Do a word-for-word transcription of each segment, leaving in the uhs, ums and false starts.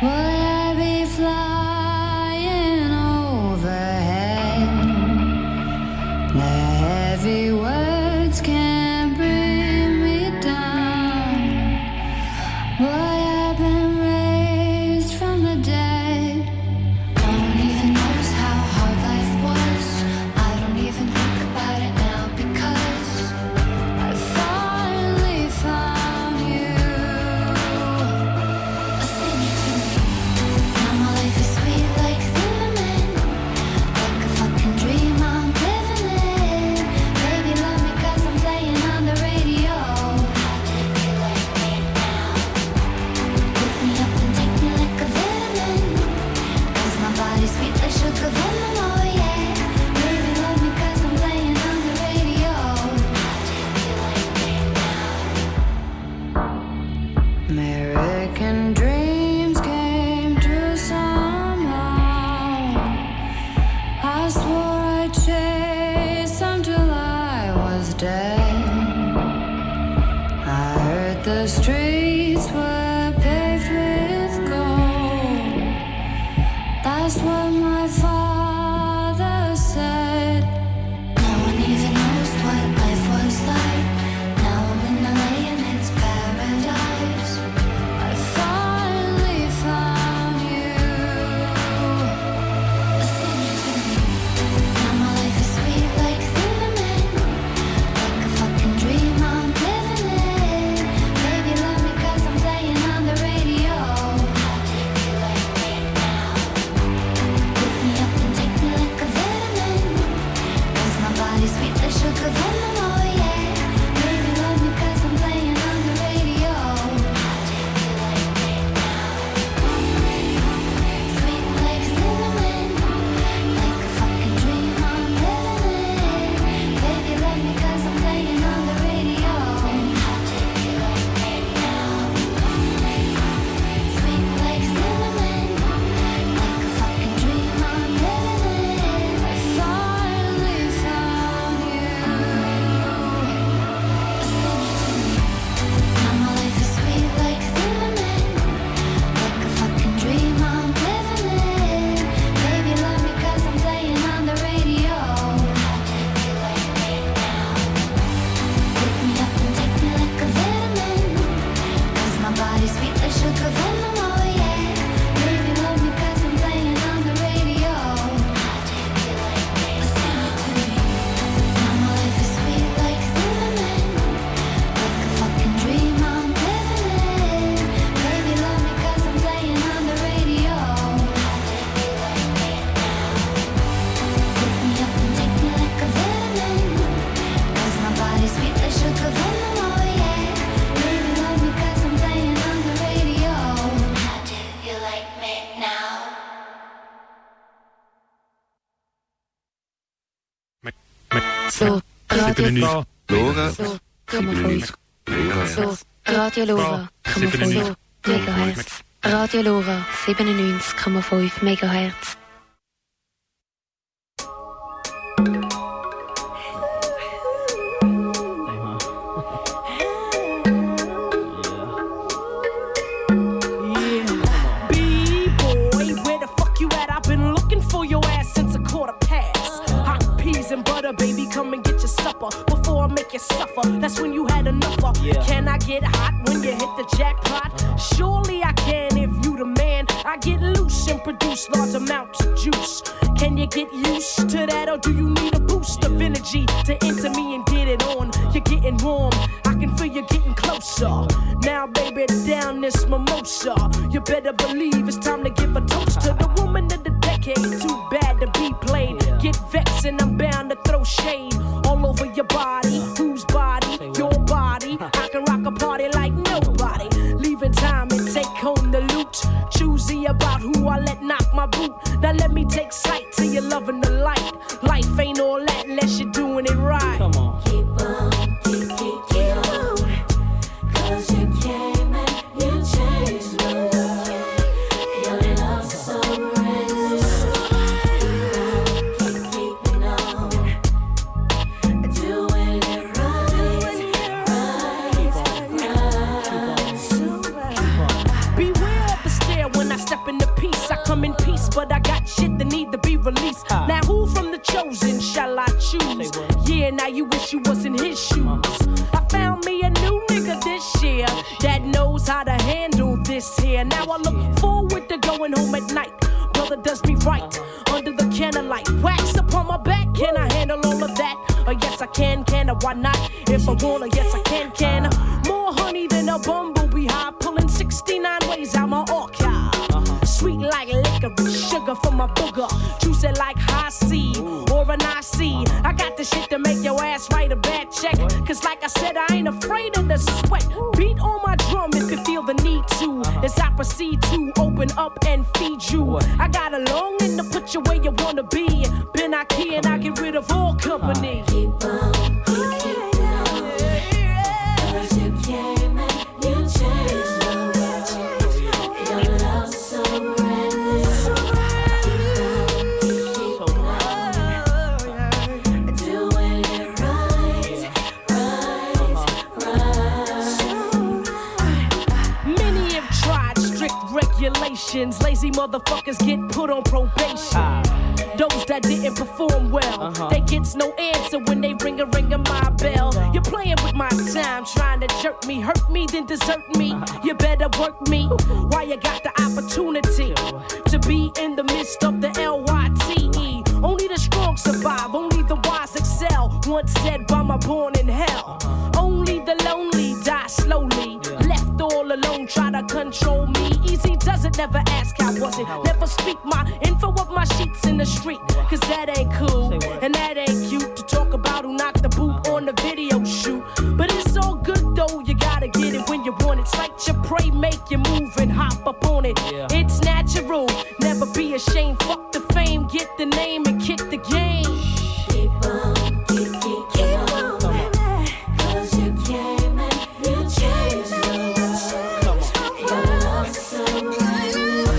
So, Radio Lora. So, Radio Lora, fünf Megahertz. Radio Lora, siebenundneunzig Komma fünf Megahertz. Baby, come and get your supper before I make you suffer. That's when you had enough of. Yeah. Can I get hot when you hit the jackpot? Surely I can if you the man. I get loose and produce large amounts of juice. Can you get used to that, or do you need a boost of energy to enter me and get it on? You're getting warm, I can feel you getting closer. Now, baby, down this mimosa. You better believe it's time to give a toast to the woman of the decade. Too bad to be played. Get vexed and I'm bound to throw shade all over your body. Whose body? Your body. I can rock a party like nobody. Leaving time and take home the loot. Choosy about who I let knock my boot. Now let me take sight till you're loving the light. Life ain't all that unless you're doing it right. Come on. Keep on, keep, keep, keep on. Cause you came and you changed my world. Your love so brand keep keeping on. Doing it right, right, right. Beware of the stare when I step into peace. I come in peace, but I got shit that need to be released. Uh. Now who from the chosen shall I choose? Yeah, now you wish you was in his shoes. Uh-huh. I found me a new nigga this year that knows how to handle this here. Now I look forward to going home at night. Brother does me right under the candlelight. Wax upon my back, can I handle all of that? Uh, yes I can, can I? Why not? If I wanna, yes I can, can I? More honey than a bumblebee hive, pulling sixty-nine ways out my archive. Sweet like licorice, sugar from my booger, juicy like high C or an I C. I got the shit to make your ass write a bad check. Cause like I said, I ain't afraid of the sweat. Beat on my drum if you feel the need to, as I proceed to open up and feed you. I got a longing to put you where you wanna be. Been out here and I get rid of all company. Keep on, keep, keep on. Cause you came and you changed the world. Your love so reckless. Keep on, keep on. Doing it right, right, right. Many have tried strict regulations. Lazy motherfuckers get put on probation. Those that didn't perform well, uh-huh. They gets no answer when they ring a ring of my bell. You're playing with my time, trying to jerk me, hurt me, then desert me. Uh-huh. You better work me while you got the opportunity to be in the midst of the L Y T E. Only the strong survive, only the wise excel. Once said by my born in hell. Uh-huh. Only the lonely die slowly. Yeah. Left all alone, try to control me. Easy does it, never ask how was it. Never speak my info of my sheets in the street. Cause that ain't cool, and that ain't cute to talk about who knocked the boot on the video shoot. But it's all good though, you gotta get it when you want it. Sight your prey, make you move and hop up on it. Yeah. It's natural, never be ashamed. Fuck the fame, get the name and kick the game. Keep on, keep, keep, keep on, baby. Cause you came and you changed the world. Your love so right.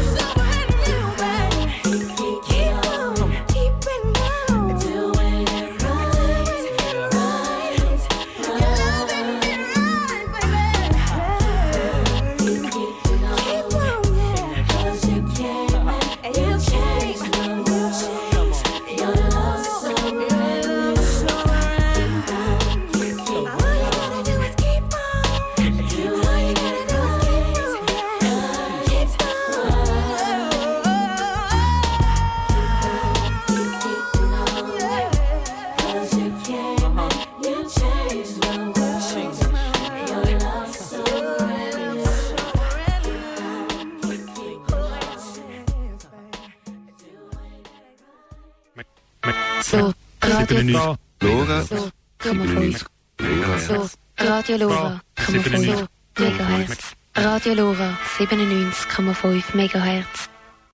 So, Radio Lora. So, So, Radio Lora, fünf Megahertz. Radio Lora, siebenundneunzig Komma fünf Megahertz.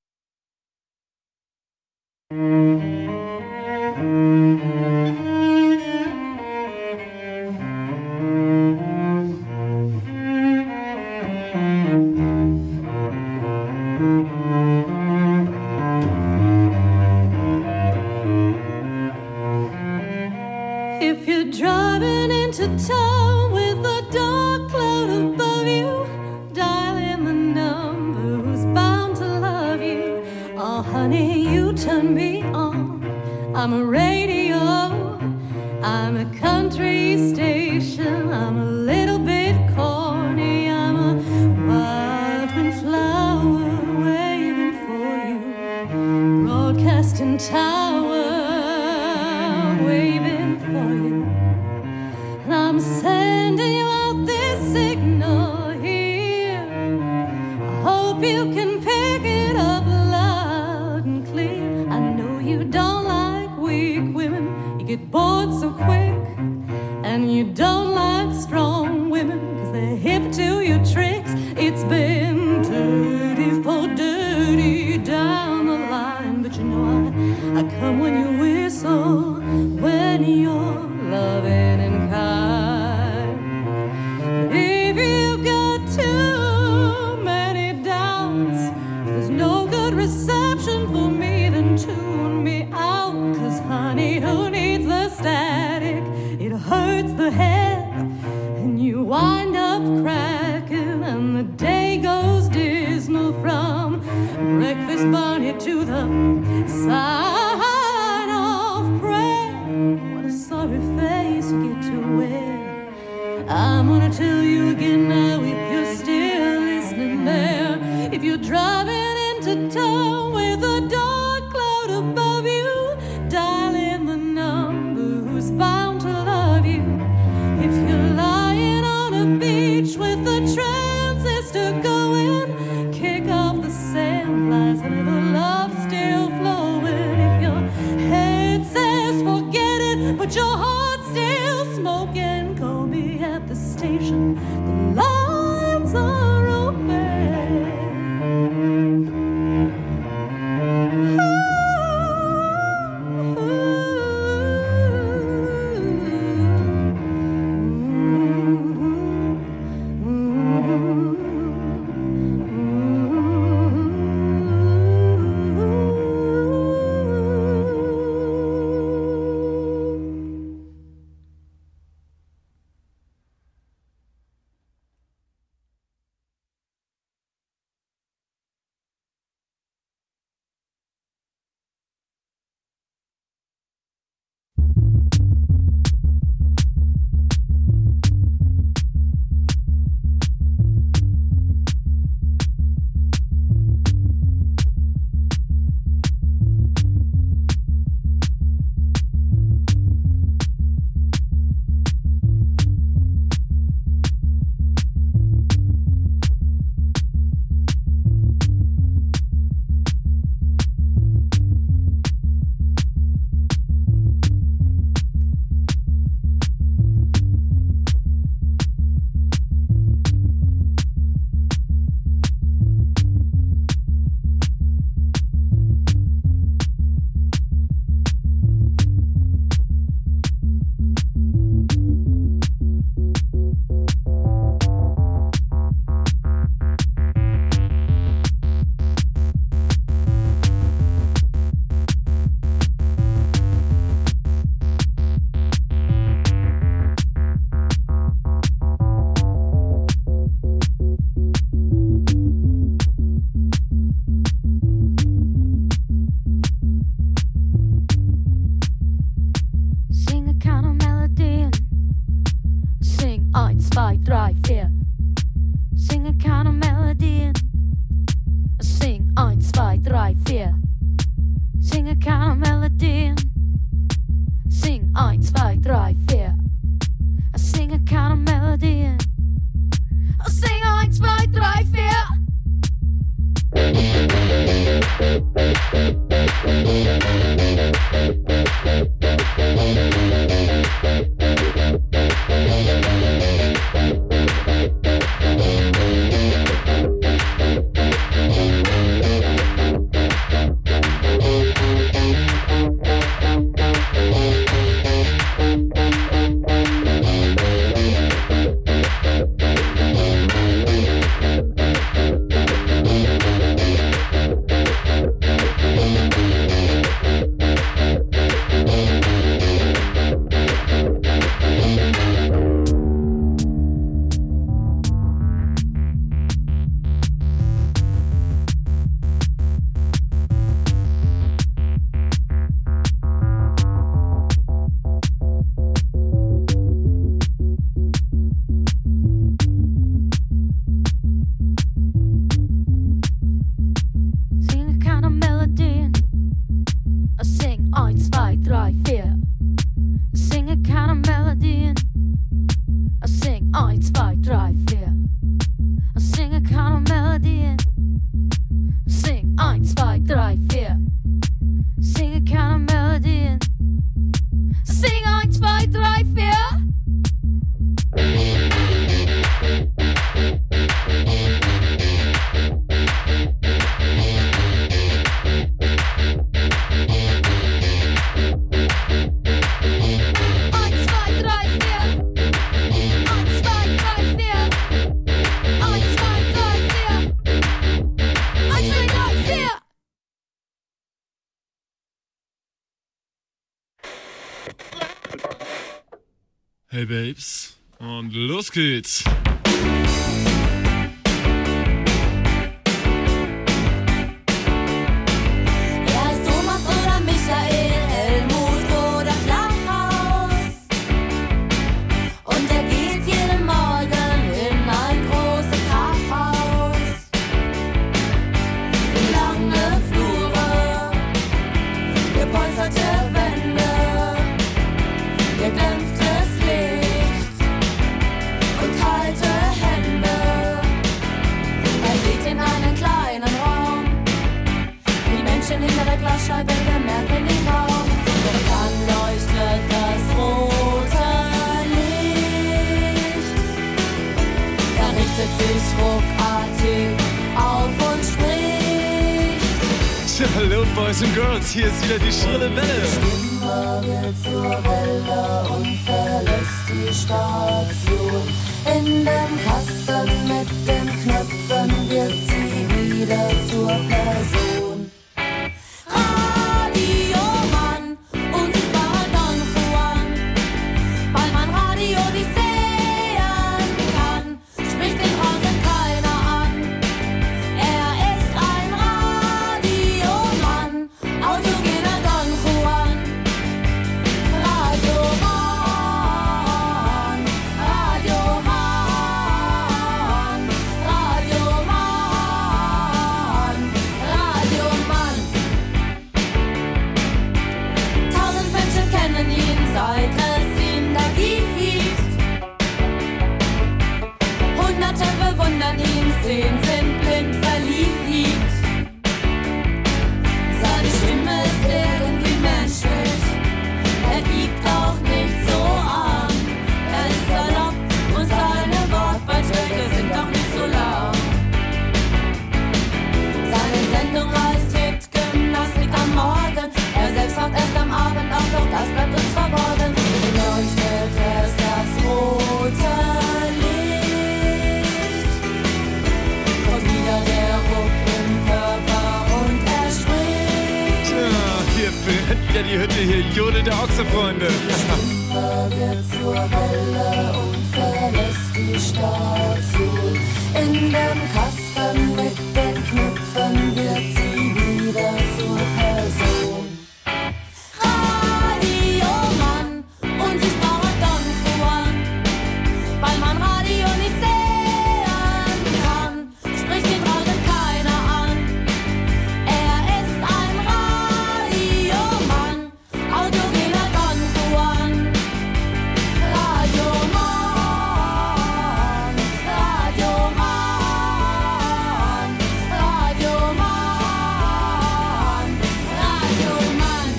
If you're driving into town with a dark cloud above you, dialing the number who's bound to love you. Oh, honey, you turn me on. I'm a radio, I'm a country station, I'm a little bit corny, I'm a wild flower waving for you, broadcasting tower waving for you, and I'm sending you out this signal here. I hope you can pick it up loud and clear. I know you don't like weak women, you get bored so quick, and you don't like strong women cause they're hip to your tricks. It's been dirty for dirty down the line, but you know I, I come when you whistle, when you're loving and kind. But if you've got too many doubts, there's no good reception for me, then tune me out. Cause honey, who needs the static? It hurts the head and you wind up cracking, and the day goes dismal from to toe with a dark cloud above you, dialing the number who's bound to love you. If you're lying on a beach with the transistor going, kick off the sandflies and the love still flowing. If your head says forget it, but your heart's still smoking, call me at the station. The lines are open. Hey Babes, und los geht's! Lang Menschen hinter der Glasscheibe bemerken den Raum. Doch dann leuchtet das rote Licht. Er richtet sich ruckartig auf und spricht. Hallo Boys and Girls, hier ist wieder die schrille Welle. Die Stimme wird zur Welle und verlässt die Station. In dem Kasten mit den Knöpfen wird sie wieder zur Person. Radiomann, unsichtbarer Don Juan, weil man Radio nicht sehen kann, spricht den draußen keiner an. Er ist ein Radiomann, autogener Don Juan. Radiomann, Radiomann, Radiomann, Radiomann. Tausend Menschen kennen ihn, seit es ihn da gibt. Hunderte bewundern ihn, zehn sind blind verliebt. Seine Stimme ist irgendwie menschlich, er gibt auch nicht so an. Er ist salopp und seine Wortbeiträge sind auch nicht so laut. Seine Sendung heißt Hit Gymnastik am Morgen. Er selbst macht erst am Abend auf, doch das bleibt uns verborgen. Leuchtet erst das rote Licht. Kommt wieder der Ruck im Körper und er spricht. Tja, hier brennt wieder die Hütte, hier jodelt der Ochse, Freunde. Die Stimme wird zur Welle und verlässt die Station. In dem Kasten mit den Knöpfen wird sie wieder zur Person. Radiomann, unsichtbarer Don Juan, weil man Radio nicht sehen kann, spricht ihn draußen keiner an. Er ist ein Radiomann, autogener Don Juan. Radiomann, Radiomann, Radiomann, Radiomann,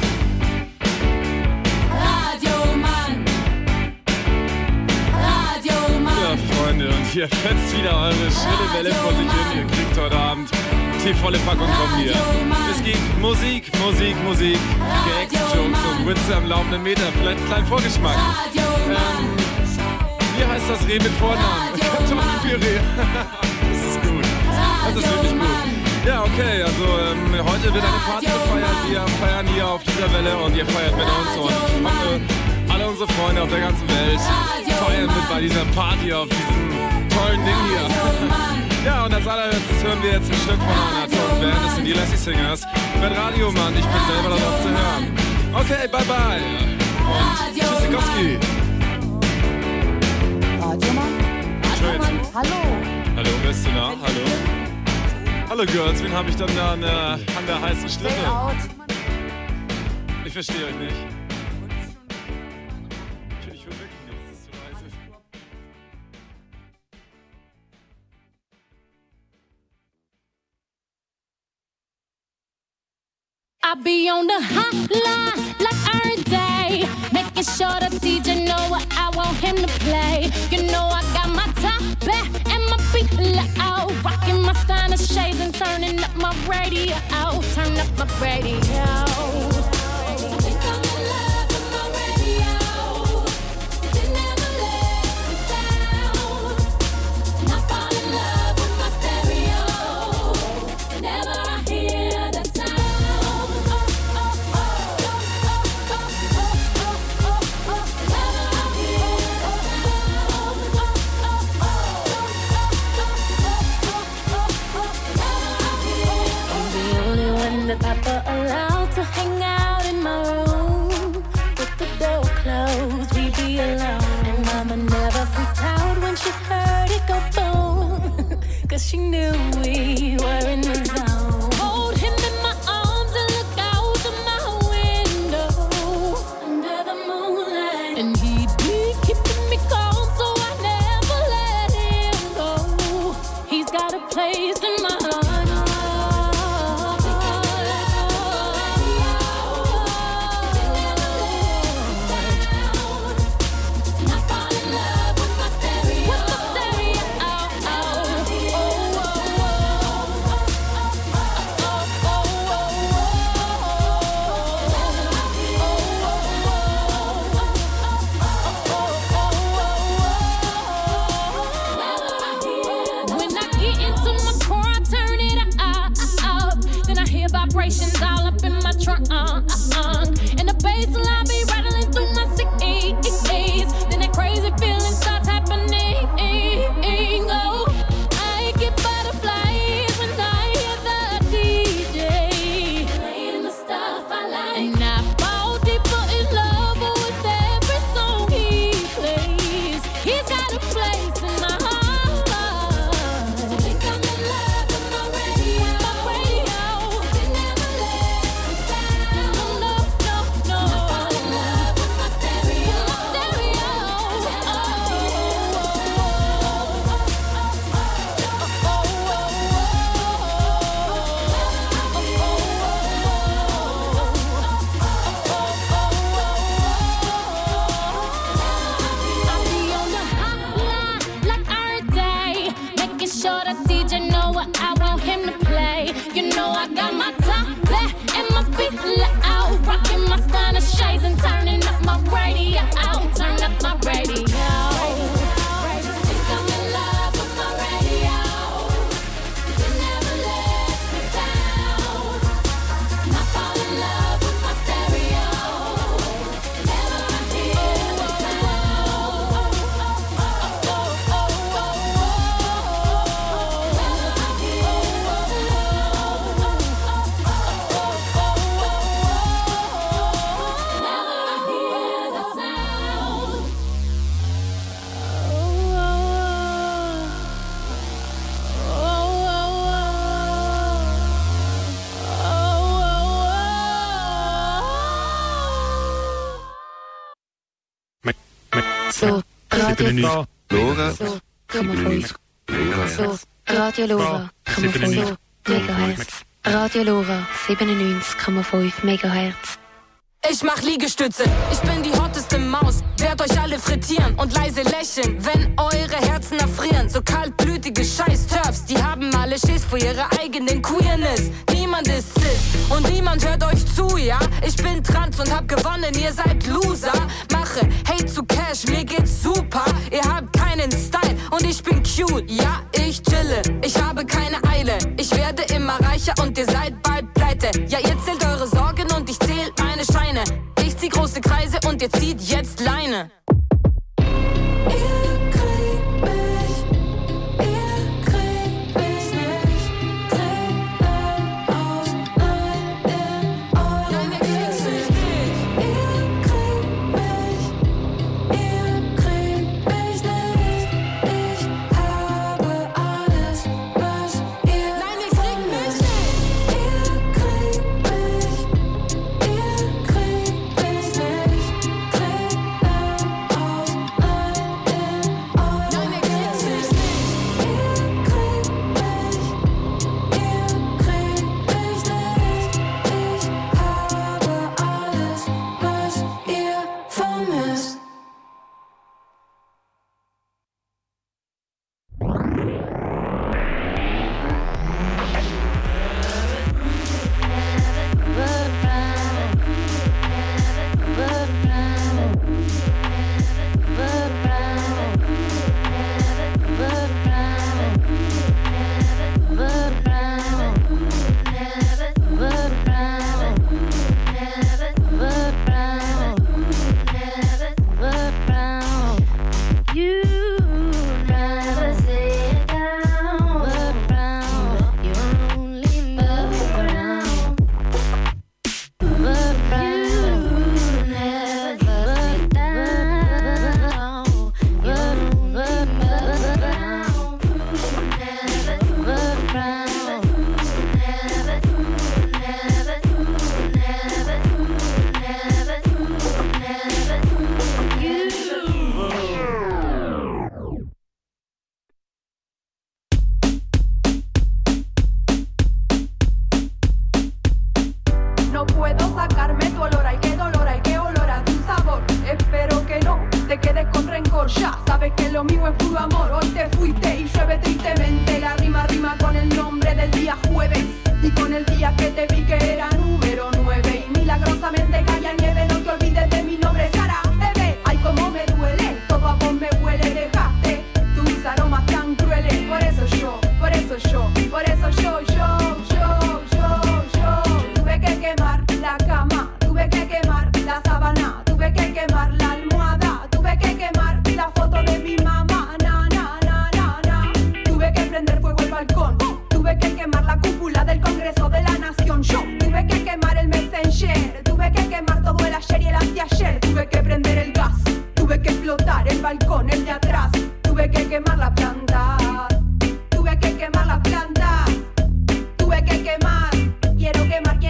Radiomann, Radiomann. Ja, Freunde, und hier fetzt wieder eure schrille Welle vor sich hin. Ihr kriegt heute Abend die volle Packung von mir. Es gibt Musik, Musik, Musik, Gags, Jokes und Witze am laufenden Meter. Vielleicht einen kleinen Vorgeschmack. Ähm, wie heißt das Reh mit Vornamen? Kartoffelpüree. Das ist gut. Das ist wirklich gut. Ja, okay, also ähm, heute wird eine Party gefeiert. Wir feiern hier auf dieser Welle und ihr feiert mit uns. Und ich hoffe, alle unsere Freunde auf der ganzen Welt feiern mit bei dieser Party auf diesem tollen Ding hier. Ja, und als allererstes hören wir jetzt ein Stück von einer tollen Band. Das sind die Lassie Singers. Mit Radiomann, ich bin selber darauf zu hören. Okay, bye bye. Und Tschüssikowski. Radiomann? Radiomann, hallo. Hallo, wer ist denn da? Hallo. Hallo Girls, wen habe ich dann da an der, an der heißen Stimme? Ich verstehe euch nicht. Ich will wirklich nicht, das ist zu leise. I be on the hotline like every day, making sure the D J know what I want him to play. You know I got my top back and my feet loud, rocking my stylish shades and turning up my radio. Turn up my radio. Papa allowed to hang out in my room with the door closed, we be alone. And mama never freaked out when she heard it go boom, cause she knew we were in the zone. Hold him in my arms and look out of my window under the moonlight, and he'd be keeping me calm so I never let him go. He's got a place in my heart. vibrations all up in my trunk. Uh, uh, uh. And the bass line be rattling through my sick ease. Then that crazy feeling starts happening. Oh, I get butterflies when I hear the D J playing the stuff I like. And I fall deeper in love with every song he plays. He's got a place in my heart. I think I'm in love with my radio. My radio. It never lets me down. No, no, no, no. I fall in love with my stereo. My stereo. I be on the hotline like every day, making sure the D J know what I want him to play. You know I got my top back and my feet out, rocking my stunner shades and turning up my radio. Turn up my radio. Think I'm in love with my radio. It never lets me down. I fall in love with my stereo. Never I hear the sound. Never I hear the sound. So, Radio Lora, So, komma fünf. So, Radio Lora, komma fünf Megahertz. Radio Lora, siebenundneunzig Komma fünf Megahertz. Ich mach Liegestütze, ich bin die hotteste Maus. Werd euch alle frittieren und leise lächeln, wenn eure Herzen erfrieren. So kaltblütige Scheiß-Turfs, die haben alle Schiss vor ihrer eigenen Queerness. Niemand ist cis und niemand hört euch zu, ja? Ich bin trans und hab gewonnen, ihr seid Loser. Mache Hate zu Cash, mir geht's super. Ihr habt keinen Style und ich bin cute, ja? Ich chille, ich habe keine Eile. Ich werde immer reicher und ihr seid bald pleite. Ja, ihr zählt eure Sorgen und ich zähl meine Scheine. Ich zieh große Kreise und ihr zieht jetzt Leine. Ihr kriegt mich, ihr kriegt mich nicht. Tränen aus Nein in euren Nein, ihr kriegt's nicht. Ihr kriegt mich, ihr kriegt mich nicht. Ich habe alles, was ihr Nein, ihr kriegt mich nicht. Ihr kriegt mich, ihr kriegt mich nicht. Tränen aus Nein in euren Nein, ihr kriegt's nicht. Ihr kriegt mich, ihr kriegt mich nicht. Ich habe alles, was ihr vermisst. You never sit down. You only move around. You never sit down. You only move around. Never move around. Never, never, never, never, never. You. No puedo sacarme tu olor, ay qué dolor, ay qué olor a tu sabor. Espero que no te quedes con rencor, ya sabes que lo mío es puro amor. Hoy te fuiste y llueve tristemente, la rima rima con el nombre del día jueves y con el día que te vi que era número nueve. Y milagrosamente caía nieve, no te olvides de mi nombre, Sara, bebé. Ay cómo me duele, todo a vos me huele, dejaste tus aromas tan crueles. Por eso yo, por eso yo, por eso yo, yo, yo, yo, yo.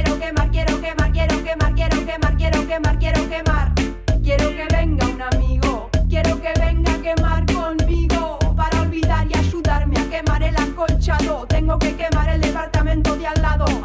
quiero quemar, quiero quemar, quiero quemar, quiero quemar, quiero quemar, quiero quemar. Quiero que venga un amigo, quiero que venga a quemar conmigo para olvidar y ayudarme a quemar el acolchado. Tengo que quemar el departamento de al lado.